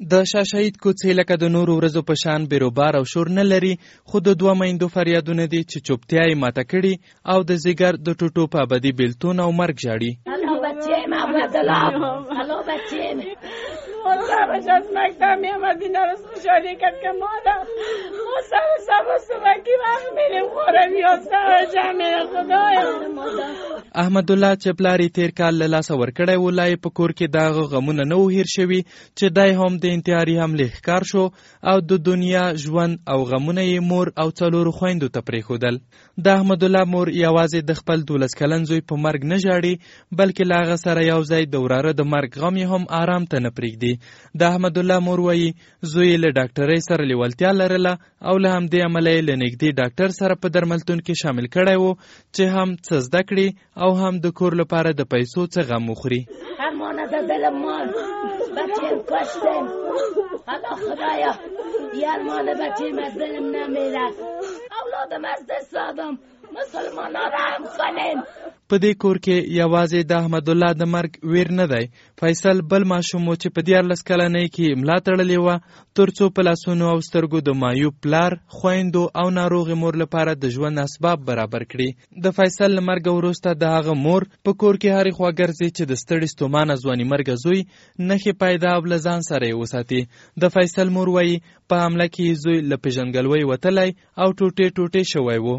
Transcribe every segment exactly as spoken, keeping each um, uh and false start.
د شاه شهید کوڅې لکه د نورو ورځو په شان بیروبار او شور نه لري، خو د دوه میندو فریادونه دي چې چوپتیا یې ماته کړي او د ځیګر د ټوټو په ابدي بېلتون او مرګ ژاړي. الو بچه‌م عبدالله، الو بچه‌م مصابش از مکتب میامد این رو خوشحالی کرد که مادر مصاب سبا صبحکی وقت میریم خوره بیاسته و جمعه خدایا. احمد الله چې پلار یې تېر کال له لاسه ورکړی و، لا یې په کور کې د هغه غمونه نه و هیر شوي چې دی هم د انتحاري حملې ښکار شو او د دنیا ژوند او غمونه یې مور او څلورو خویندو ته پرېښودل. د احمد الله مور یوازې د خپل دولس کلن زوی په مرګ نه ژاړي، بلکې له هغه سره یو ځای د وراره د مرګ غم یې هم آرام ته نه پرېږدي. د احمد الله مور وایي زوی یې له ډاکټرۍ سره لیوالتیا لرله او له همدې امله یې له نږدې ډاکټر سره په درملتون کې شامل کړی و چې هم څه زده کړي او هم د کور لپاره د پیسو څه غم وخوري. ارمانه د دل مان بچه‌م کشتم، الله خدایا یه ارمان بچه‌م از دلم نمیره، اولادم از دست دادم، مسلمانا رحم کنین. په دې کور کې یوازې د احمد الله د مرګ ویر نه دی. فیصل بل ماشوم و چې په دیارلس کلنۍ کې املا تړلې وه تر څو په لاسونو او سترګو د مایوب پلار، خویندو او ناروغې مور لپاره د ژوند اسباب برابر کړي. د فیصل له مرګه وروسته د هغه مور په کور کې هرې خوا ګرځي چې د ستړي ستومانه ځواني مرګه زوی نښې پیدا او له ځان سره یې وساتي. د فیصل مور وایي په حمله کې یې زوی له پېژندګلوۍ وتلی او ټوټې ټوټې شوی و.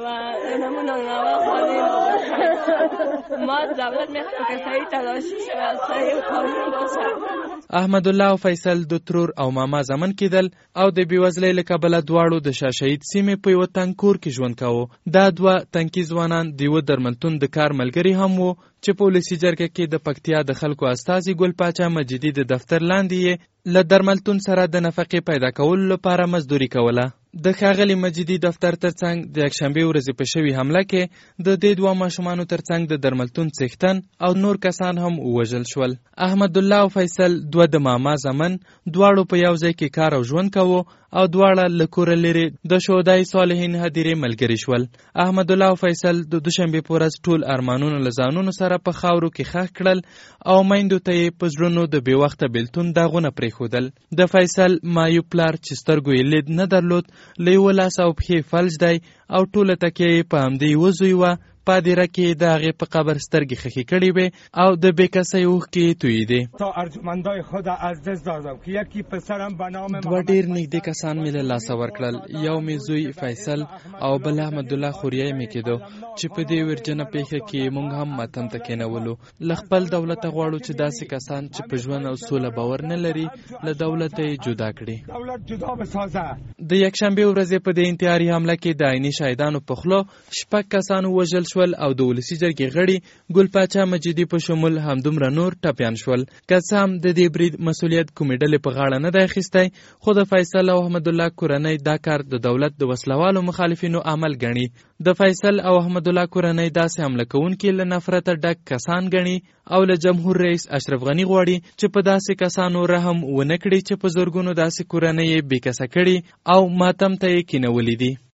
احمد الله او فیصل د ترور او ماما زمن کېدل او د بېوزلۍ له کبله دواړو د شاه شهید سیمې په یوه تنګ کور کې ژوند کاوه. دا دوه تنکي ځوانان د یوه درملتون د کار ملګري هم وو چې په ولسي جرګه کې د پکتیا د خلکو استازي ګل پاچا مجیدي د دفتر لاندې یې له درملتون سره د نفقې پیدا کولو لپاره مزدوري کوله. د ښاغلي مجیدي دفتر ترڅنګ د یکشنبې ورځې په شوې حمله کې د دې دوه ماشومانو ترڅنګ د درملتون څښتن او نور کسان هم ووژل شول. احمد الله او فیصل دوه د ماما زمن دواړو په یو ځای کې کار او ژوند کوو او دواړه له کوره لرې د شهدای صالحین هدیرې ملګري شول. احمد الله او فیصل د دوشنبې په ورځ ټول ارمانونه له ځانونو سره په خاورو کې ښخ کړل او میندو ته یې په زړونو د بې وخته بېلتون داغونه پرېښودل. د فیصل مایوب پلار چې سترګو یې لید نه درلود له یوه لاس او پښې فلج دی او ټوله تکیه یې په همدې یوه زوی وه. په هدیره کې د هغې په قبر سترګې خښې کړې وې او د بې کسۍ اوښکې یې تویېدې. دوه ډېر نږدې کسان مې له لاسه ورکړل، یو مې زوی فیصل او بل احمد الله خوریای مې کېدو چې په دې ویرجنه پیښه کې موږ هم ماتم ته کېنولو. له خپل دولته غواړو چې داسې کسان چې په ژوند او سوله باور نه لري له دولته یې جدا کړي. د یکشنبې ورځې په دې انتحاري حمله کې د عیني شهیدانو په خوله شپږ کسان ووژل شول او د ولسي جرګې غړي ګل پاچا مجیدي په شمول همدومره نور ټپیان شول. که څه هم د دې برید مسؤلیت کومې ډلې په غاړه نه دی اخیستی، خو د فیصل او احمد الله کورنۍ دا کار د دولت د وسلوالو مخالفینو عمل ګڼي. د فیصل او احمد الله کورنۍ داسې حمله کوونکي له نفرته ډک کسان ګڼي او له جمهور رئیس اشرف غني غواړي چې په داسې کسانو رحم ونه کړي چې په زرګونو داسې کورنۍ یې بې کسه کړي او ماتم ته یې کینولي دي.